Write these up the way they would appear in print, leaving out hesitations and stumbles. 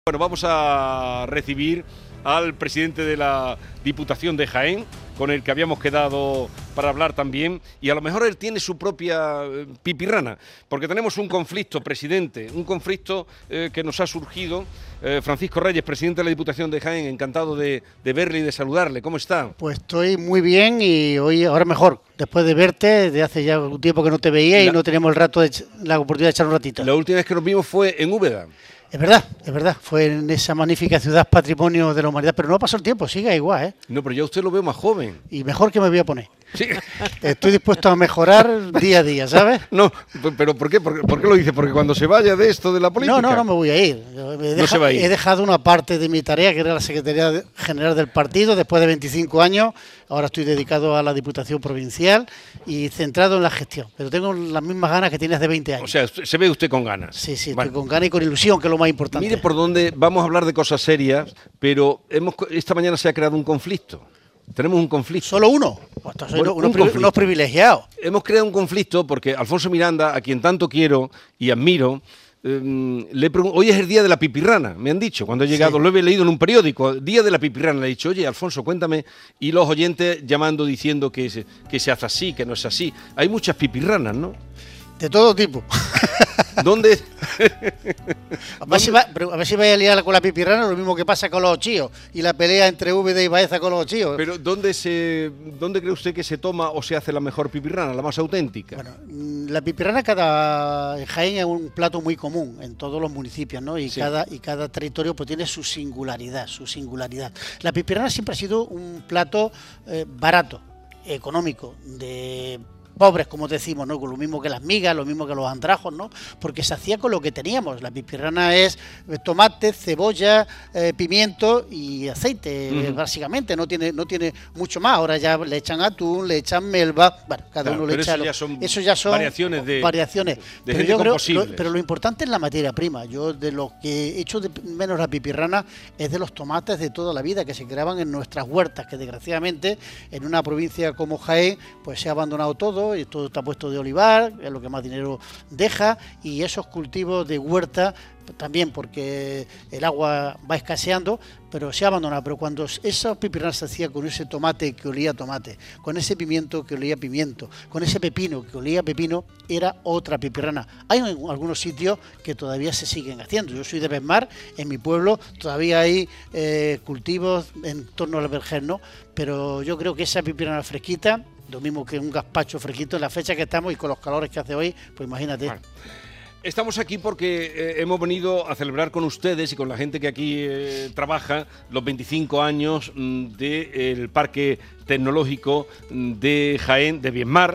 Bueno, vamos a recibir al presidente de la Diputación de Jaén, con el que habíamos quedado para hablar también, y a lo mejor él tiene su propia pipirrana, porque tenemos un conflicto, presidente, un conflicto que nos ha surgido. Francisco Reyes, presidente de la Diputación de Jaén, encantado de verle y de saludarle. ¿Cómo está? Pues estoy muy bien y hoy ahora mejor, después de verte, de hace ya un tiempo que no te veía y no teníamos el rato la oportunidad de echar un ratito. La última vez que nos vimos fue en Úbeda. Es verdad, fue en esa magnífica ciudad patrimonio de la humanidad, pero no pasó el tiempo, sigue igual, ¿eh? No, pero ya usted lo veo más joven. Y mejor que me voy a poner. Sí. Estoy dispuesto a mejorar día a día, ¿sabes? No, pero ¿por qué? ¿Por qué lo dice? Porque cuando se vaya de esto de la política... No me voy a ir. No se va a ir. He dejado una parte de mi tarea, que era la Secretaría General del partido, después de 25 años. Ahora estoy dedicado a la Diputación Provincial y centrado en la gestión. Pero tengo las mismas ganas que tienes de 20 años. O sea, se ve usted con ganas. Sí, Vale. estoy con ganas y con ilusión, que es lo más importante. Mire por dónde vamos a hablar de cosas serias, pero esta mañana se ha creado un conflicto. Tenemos un conflicto. ¿Solo uno? Pues soy Bueno, unos privilegiados. Hemos creado un conflicto porque Alfonso Miranda, a quien tanto quiero y admiro, hoy es el día de la pipirrana, me han dicho, cuando he llegado, lo he leído en un periódico, día de la pipirrana, le he dicho, oye, Alfonso, cuéntame, y los oyentes llamando diciendo que se hace así, que no es así. Hay muchas pipirranas, ¿no? De todo tipo. ¿Dónde? A ver si vaya a liar con la pipirrana, lo mismo que pasa con los ochíos y la pelea entre Úbeda y Baeza con los ochíos. Pero ¿dónde cree usted que se toma o se hace la mejor pipirrana, la más auténtica? Bueno, la pipirrana en Jaén es un plato muy común en todos los municipios, ¿no? Y cada territorio pues tiene su singularidad. La pipirrana siempre ha sido un plato barato, económico, de pobres, como decimos, ¿no? Con lo mismo que las migas, lo mismo que los andrajos, ¿no? Porque se hacía con lo que teníamos. La pipirrana es tomate, cebolla, pimiento y aceite, básicamente. No tiene mucho más. Ahora ya le echan atún, le echan melva. Bueno, cada uno le echa. Eso ya son variaciones. Pero lo importante es la materia prima. Yo de lo que he hecho de menos la pipirrana es de los tomates de toda la vida que se creaban en nuestras huertas, que desgraciadamente en una provincia como Jaén pues se ha abandonado todo. Y todo está puesto de olivar, es lo que más dinero deja, y esos cultivos de huerta también, porque el agua va escaseando, pero se ha abandonado. Pero cuando esa pipirrana se hacía con ese tomate que olía a tomate, con ese pimiento que olía a pimiento, con ese pepino que olía a pepino, era otra pipirrana. Hay algunos sitios que todavía se siguen haciendo. Yo soy de Besmar, en mi pueblo todavía hay cultivos en torno al vergel, ¿no? Pero yo creo que esa pipirrana fresquita, lo mismo que un gazpacho fresquito en la fecha que estamos y con los calores que hace hoy, pues imagínate. Vale. Estamos aquí porque hemos venido a celebrar con ustedes y con la gente que aquí trabaja los 25 años del Parque Tecnológico de Jaén, de Besmar,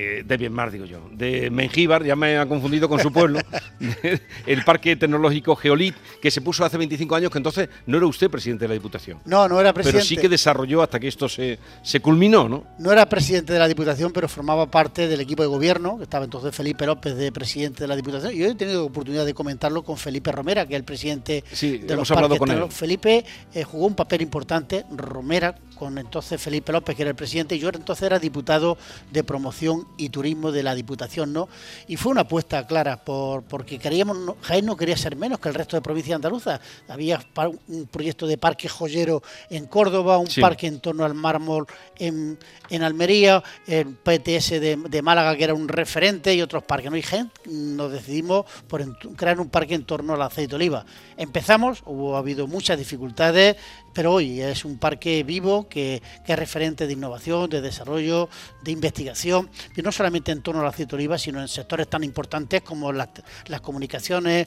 de Mengíbar, ya me ha confundido con su pueblo, el Parque Tecnológico Geolit, que se puso hace 25 años, que entonces no era usted presidente de la Diputación. No era presidente. Pero sí que desarrolló hasta que esto se culminó, ¿no? No era presidente de la Diputación, pero formaba parte del equipo de gobierno, que estaba entonces Felipe López de presidente de la Diputación, y yo he tenido oportunidad de comentarlo con Felipe Romera, que es el presidente de los parques tecnológicos. Felipe jugó un papel importante, Romera, con entonces Felipe López, que era el presidente, y yo entonces era diputado de promoción y turismo de la Diputación, ¿no? Y fue una apuesta clara porque Jaén no quería ser menos que el resto de provincias andaluzas. Había un proyecto de parque joyero en Córdoba, un parque en torno al mármol en Almería, el PTS de Málaga, que era un referente, y otros parques, ¿no? Y Jaén nos decidimos por crear un parque en torno al aceite de oliva. Empezamos, ha habido muchas dificultades, pero hoy es un parque vivo que es referente de innovación, de desarrollo, de investigación, y no solamente en torno al aceite de oliva, sino en sectores tan importantes como las comunicaciones,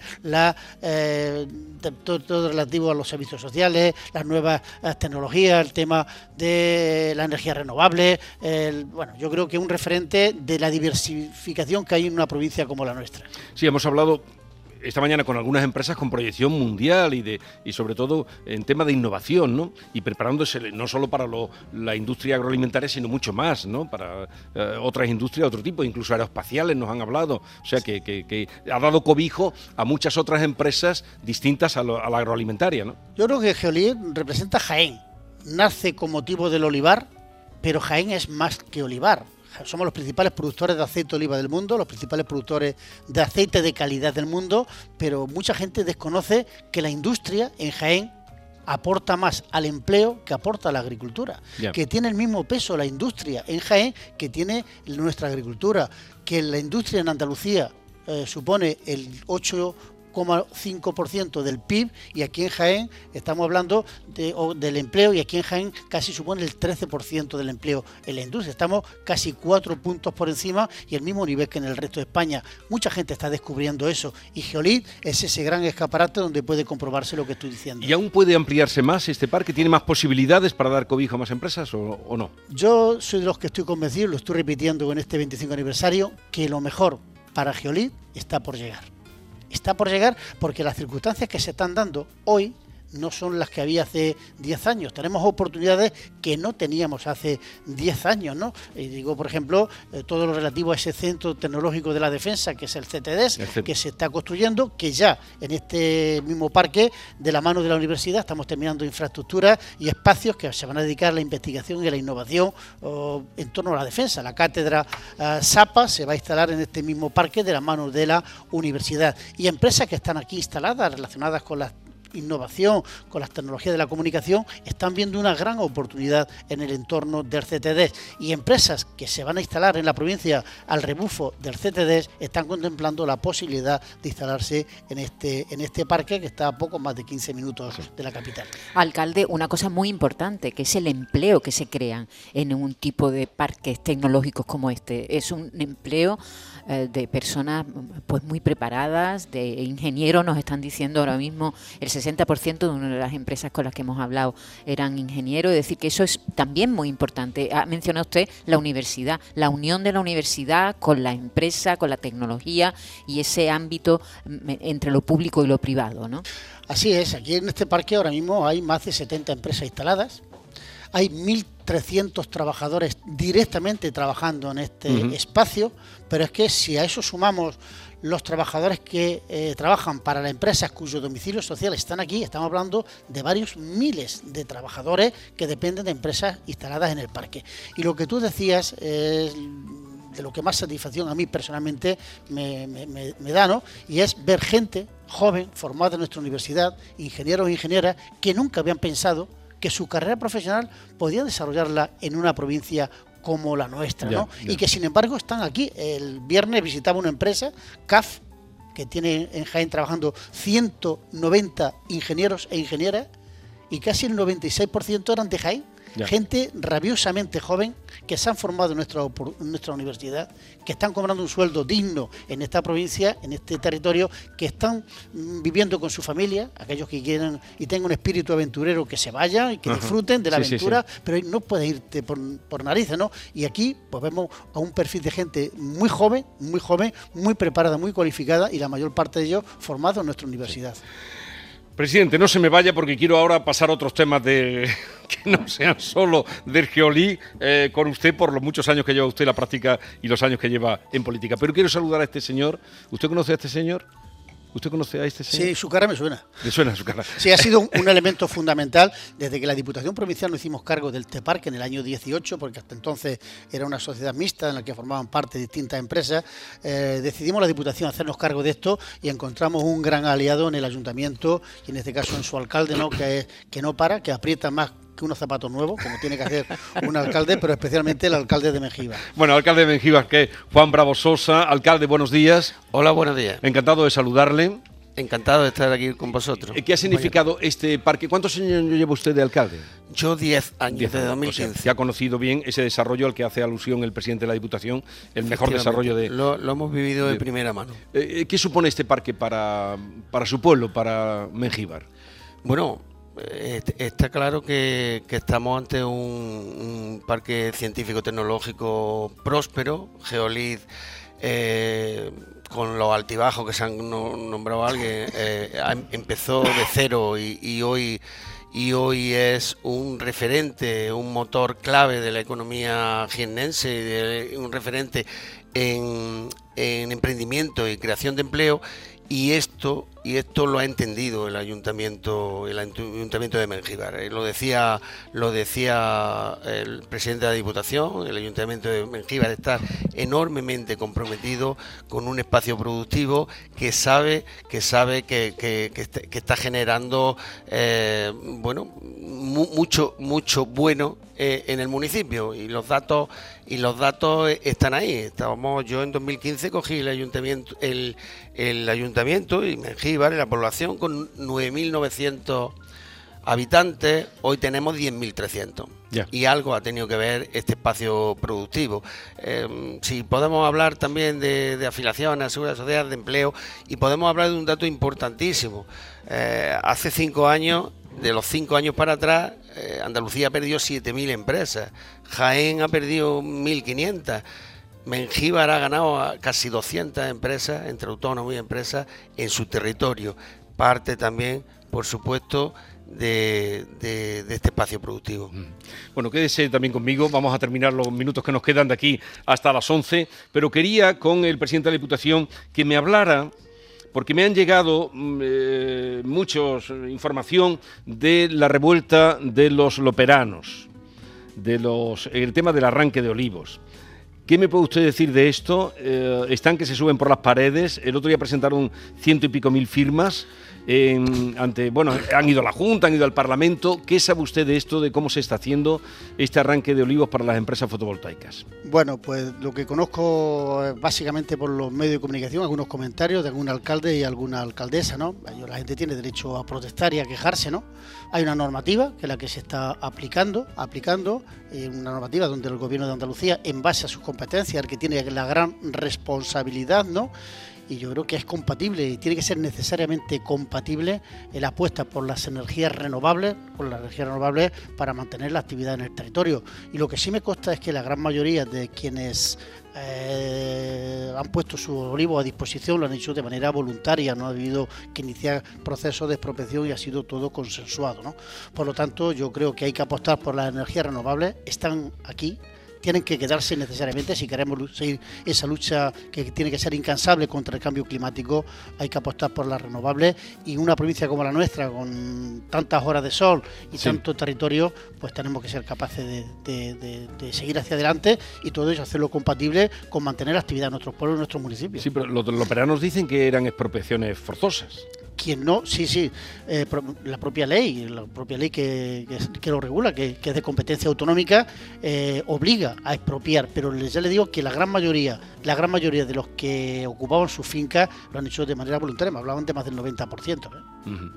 todo relativo a los servicios sociales, las nuevas tecnologías, el tema de la energía renovable. Bueno, yo creo que es un referente de la diversificación que hay en una provincia como la nuestra. Sí, hemos hablado esta mañana con algunas empresas con proyección mundial y sobre todo en tema de innovación, ¿no? Y preparándose no solo para la industria agroalimentaria, sino mucho más, ¿no? Para otras industrias de otro tipo, incluso aeroespaciales nos han hablado. O sea que ha dado cobijo a muchas otras empresas distintas a la agroalimentaria, ¿no? Yo creo que Geolit representa Jaén. Nace con motivo del olivar, pero Jaén es más que olivar. Somos los principales productores de aceite de oliva del mundo, los principales productores de aceite de calidad del mundo, pero mucha gente desconoce que la industria en Jaén aporta más al empleo que aporta a la agricultura, que tiene el mismo peso la industria en Jaén que tiene nuestra agricultura, que la industria en Andalucía supone el 8,5% del PIB, y aquí en Jaén estamos hablando del empleo, y aquí en Jaén casi supone el 13% del empleo en la industria. Estamos casi 4 puntos por encima y el mismo nivel que en el resto de España. Mucha gente está descubriendo eso, y Geolit es ese gran escaparate donde puede comprobarse lo que estoy diciendo. ¿Y aún puede ampliarse más este parque? ¿Tiene más posibilidades para dar cobijo a más empresas o no? Yo soy de los que estoy convencido, lo estoy repitiendo con este 25 aniversario, que lo mejor para Geolit está por llegar. Está por llegar porque las circunstancias que se están dando hoy no son las que había hace 10 años. Tenemos oportunidades que no teníamos hace 10 años, ¿no? Y digo, por ejemplo, todo lo relativo a ese Centro Tecnológico de la Defensa, que es el CTDES, que se está construyendo, que ya en este mismo parque, de la mano de la universidad, estamos terminando infraestructuras y espacios que se van a dedicar a la investigación y a la innovación en torno a la defensa. La cátedra SAPA se va a instalar en este mismo parque de la mano de la universidad. Y empresas que están aquí instaladas relacionadas con las innovación, con las tecnologías de la comunicación, están viendo una gran oportunidad en el entorno del CTDES, y empresas que se van a instalar en la provincia al rebufo del CTDES están contemplando la posibilidad de instalarse en este parque, que está a poco más de 15 minutos de la capital. Alcalde, una cosa muy importante, que es el empleo que se crean en un tipo de parques tecnológicos como este. Es un empleo de personas pues muy preparadas, de ingenieros. Nos están diciendo ahora mismo el 60% de una de las empresas con las que hemos hablado eran ingenieros, es decir, que eso es también muy importante. Ha mencionado usted la universidad, la unión de la universidad con la empresa, con la tecnología y ese ámbito entre lo público y lo privado, ¿no? Así es, aquí en este parque ahora mismo hay más de 70 empresas instaladas. Hay 1.300 trabajadores directamente trabajando en este espacio, pero es que si a eso sumamos los trabajadores que trabajan para las empresas cuyos domicilios sociales están aquí, estamos hablando de varios miles de trabajadores que dependen de empresas instaladas en el parque. Y lo que tú decías es de lo que más satisfacción a mí personalmente me da, ¿no? Y es ver gente joven formada en nuestra universidad, ingenieros e ingenieras, que nunca habían pensado que su carrera profesional podía desarrollarla en una provincia como la nuestra, ¿no? Y que sin embargo están aquí. El viernes visitaba una empresa, CAF, que tiene en Jaén trabajando 190 ingenieros e ingenieras, y casi el 96% eran de Jaén. Gente rabiosamente joven que se han formado en nuestra universidad, que están cobrando un sueldo digno en esta provincia, en este territorio, que están viviendo con su familia, aquellos que quieren y tengan un espíritu aventurero, que se vayan y que disfruten de la aventura, pero no puedes irte por narices, ¿no? Y aquí pues vemos a un perfil de gente muy joven, muy preparada, muy cualificada, y la mayor parte de ellos formados en nuestra universidad. Presidente, no se me vaya porque quiero ahora pasar a otros temas que no sean solo del Geolit con usted, por los muchos años que lleva usted en la práctica y los años que lleva en política. Pero quiero saludar a este señor. ¿Usted conoce a este señor? ¿Usted conoce a este señor? Sí, su cara me suena. ¿Le suena su cara? Sí, ha sido un elemento fundamental desde que la Diputación Provincial nos hicimos cargo del Teparque en el año 18, porque hasta entonces era una sociedad mixta en la que formaban parte distintas empresas. Decidimos la Diputación hacernos cargo de esto y encontramos un gran aliado en el Ayuntamiento, y en este caso en su alcalde, ¿no? que no para, que aprieta más que unos zapatos nuevos, como tiene que hacer un alcalde, pero especialmente el alcalde de Mengíbar. Bueno, alcalde de Mengíbar, que Juan Bravo Sosa. Alcalde, buenos días. Hola, buenos días. Encantado de saludarle. Encantado de estar aquí con vosotros. ¿Qué ha significado este parque? ¿Cuántos años lleva usted de alcalde? Yo 10 años, desde 2015. O sea, que ha conocido bien ese desarrollo al que hace alusión el presidente de la Diputación, el mejor desarrollo de... Lo hemos vivido de primera mano. ¿Qué supone este parque para su pueblo, para Mengíbar? Bueno, está claro que estamos ante un parque científico-tecnológico próspero. Geolit, con los altibajos que se han nombrado alguien, empezó de cero y hoy es un referente, un motor clave de la economía jiennense, un referente en emprendimiento y creación de empleo. Y esto y esto lo ha entendido el ayuntamiento de Mengíbar. Lo decía el presidente de la Diputación. El ayuntamiento de Mengíbar está enormemente comprometido con un espacio productivo que sabe que está generando mucho bueno en el municipio, y los datos están ahí. Yo en 2015 cogí el ayuntamiento y Mengíbar y la población con 9.900 habitantes. Hoy tenemos 10.300. Ya. Y algo ha tenido que ver este espacio productivo. Si podemos hablar también de afiliación a Seguridad Social, de empleo, y podemos hablar de un dato importantísimo. Hace 5 años, de los 5 años para atrás, Andalucía ha perdido 7.000 empresas, Jaén ha perdido 1.500, Mengíbar ha ganado a casi 200 empresas, entre autónomos y empresas, en su territorio. Parte también, por supuesto, de este espacio productivo. Bueno, quédese también conmigo, vamos a terminar los minutos que nos quedan de aquí hasta las 11, pero quería con el presidente de la Diputación que me hablara, porque me han llegado muchos información de la revuelta de los loperanos, el tema del arranque de olivos. ¿Qué me puede usted decir de esto? Están que se suben por las paredes. El otro día presentaron 100 y pico mil firmas. Han ido a la Junta, han ido al Parlamento. ¿Qué sabe usted de esto, de cómo se está haciendo este arranque de olivos para las empresas fotovoltaicas? Bueno, pues lo que conozco básicamente por los medios de comunicación, algunos comentarios de algún alcalde y alguna alcaldesa, ¿no? La gente tiene derecho a protestar y a quejarse, ¿no? Hay una normativa que es la que se está aplicando, una normativa donde el Gobierno de Andalucía, en base a sus competencias, el que tiene la gran responsabilidad, ¿no? Y yo creo que es compatible y tiene que ser necesariamente compatible la apuesta por las energías renovables, para mantener la actividad en el territorio. Y lo que sí me consta es que la gran mayoría de quienes han puesto sus olivos a disposición lo han hecho de manera voluntaria, no ha habido que iniciar procesos de expropiación y ha sido todo consensuado, ¿no? Por lo tanto, yo creo que hay que apostar por las energías renovables, están aquí. Tienen que quedarse necesariamente si queremos seguir esa lucha que tiene que ser incansable contra el cambio climático. Hay que apostar por las renovables, y una provincia como la nuestra, con tantas horas de sol y tanto territorio, pues tenemos que ser capaces de seguir hacia adelante, y todo ello hacerlo compatible con mantener la actividad en nuestros pueblos y en nuestros municipios. Sí, pero los loperanos dicen que eran expropiaciones forzosas. Quien no, la propia ley que lo regula, que es de competencia autonómica, obliga a expropiar, pero ya le digo que la gran mayoría de los que ocupaban sus fincas lo han hecho de manera voluntaria. Me hablaban de más del 90%. Uh-huh.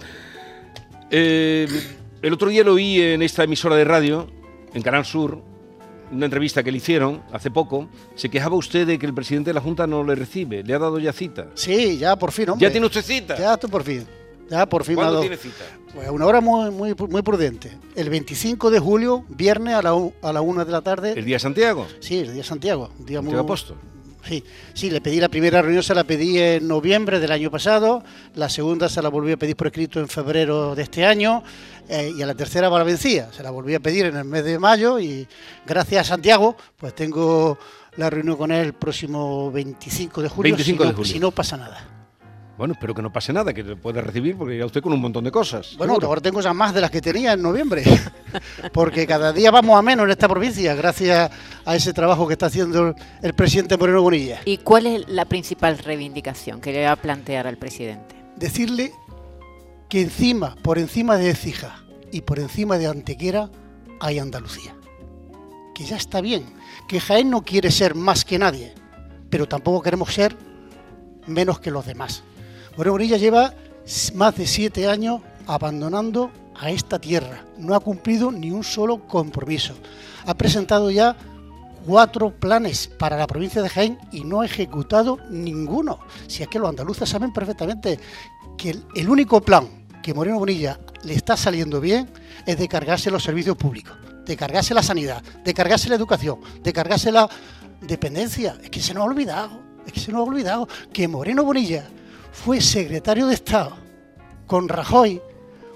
El otro día lo oí en esta emisora de radio, en Canal Sur, una entrevista que le hicieron hace poco. Se quejaba usted de que el presidente de la Junta no le recibe. ¿Le ha dado ya cita? Sí, ya por fin, hombre. ¿Ya tiene usted cita? Ya por fin. ¿Cuándo tiene cita? Pues a una hora muy prudente. El 25 de julio, viernes a la 1 de la tarde. ¿El día de Santiago? Sí, el día de Santiago. Un día muy apóstol. Sí, le pedí la primera reunión, se la pedí en noviembre del año pasado, la segunda se la volví a pedir por escrito en febrero de este año, y a la tercera va la vencida, se la volví a pedir en el mes de mayo, y gracias a Santiago, pues tengo la reunión con él el próximo 25 de julio, si no pasa nada. Bueno, espero que no pase nada, que te pueda recibir, porque ya usted con un montón de cosas. Bueno, ahora tengo ya más de las que tenía en noviembre, porque cada día vamos a menos en esta provincia, gracias a ese trabajo que está haciendo el presidente Moreno Bonilla. ¿Y cuál es la principal reivindicación que le va a plantear al presidente? Decirle que por encima de Écija y por encima de Antequera, hay Andalucía. Que ya está bien, que Jaén no quiere ser más que nadie, pero tampoco queremos ser menos que los demás. Moreno Bonilla lleva más de 7 años abandonando a esta tierra. No ha cumplido ni un solo compromiso. Ha presentado ya 4 planes para la provincia de Jaén y no ha ejecutado ninguno. Si es que los andaluces saben perfectamente que el único plan que Moreno Bonilla le está saliendo bien es de cargarse los servicios públicos, de cargarse la sanidad, de cargarse la educación, de cargarse la dependencia. Es que se nos ha olvidado que Moreno Bonilla fue secretario de Estado con Rajoy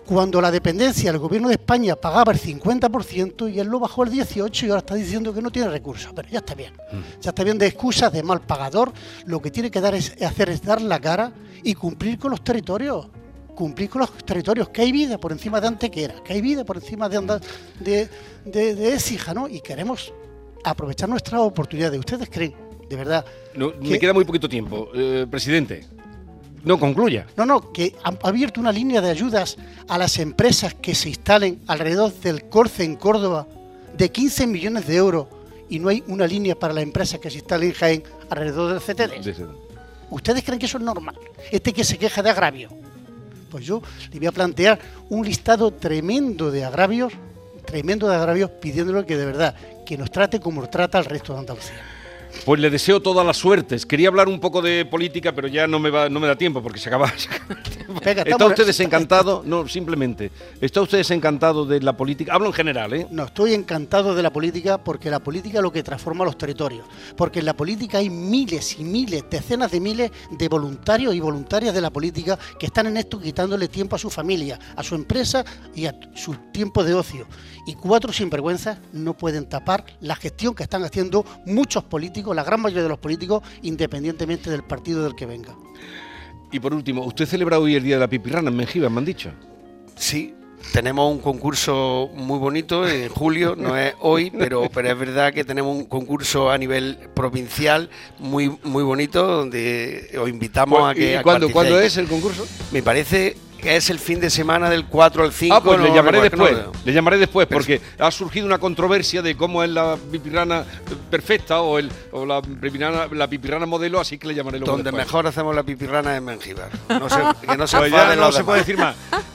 cuando la dependencia del gobierno de España pagaba el 50% y él lo bajó al 18% y ahora está diciendo que no tiene recursos. Pero ya está bien. Ya está bien de excusas de mal pagador. Lo que tiene que hacer es dar la cara y cumplir con los territorios. Cumplir con los territorios, que hay vida por encima de Antequera, que hay vida por encima de Écija, ¿no? Y queremos aprovechar nuestras oportunidades. ¿Ustedes creen, de verdad? No, me queda muy poquito tiempo. Presidente, no concluya. No, que han abierto una línea de ayudas a las empresas que se instalen alrededor del Corce en Córdoba de 15 millones de euros y no hay una línea para las empresas que se instalen en Jaén alrededor del CTD. ¿Ustedes creen que eso es normal? Que se queja de agravio. Pues yo le voy a plantear un listado tremendo de agravios, pidiéndole que de verdad, que nos trate como nos trata al resto de Andalucía. Pues le deseo todas las suertes. Quería hablar un poco de política, pero ya no me da tiempo porque se acaba. Venga, ¿Está usted desencantado? No, simplemente. ¿Está usted desencantado de la política? Hablo en general, ¿eh? No, estoy encantado de la política porque la política es lo que transforma los territorios. Porque en la política hay miles y miles, decenas de miles de voluntarios y voluntarias de la política que están en esto quitándole tiempo a su familia, a su empresa y a su tiempo de ocio. Y 4 sinvergüenzas no pueden tapar la gestión que están haciendo muchos políticos, la gran mayoría de los políticos, independientemente del partido del que venga. Y por último, ¿usted celebra hoy el Día de la Pipirrana en Mengíbar, me han dicho? Sí, tenemos un concurso muy bonito en julio, no es hoy, pero es verdad que tenemos un concurso a nivel provincial muy bonito, donde os invitamos a que... ¿Y cuándo es el concurso? Me parece que es el fin de semana del 4 al 5. Pues le llamaré después, porque ha surgido una controversia de cómo es la pipirrana perfecta o la pipirrana modelo, así que le llamaré luego donde después. Mejor hacemos la pipirrana en Mengíbar. Que no se pues ya no se puede decir más.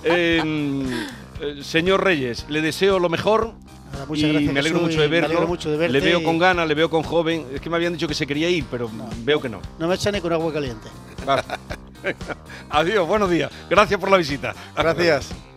Señor Reyes, le deseo lo mejor. Muchas gracias, me alegro Jesús, mucho de verlo. me alegro mucho de verte. Le veo con ganas, le veo con joven. Es que me habían dicho que se quería ir, pero veo que no. No me echan ni con agua caliente. Vale. Adiós, buenos días. Gracias por la visita. Gracias.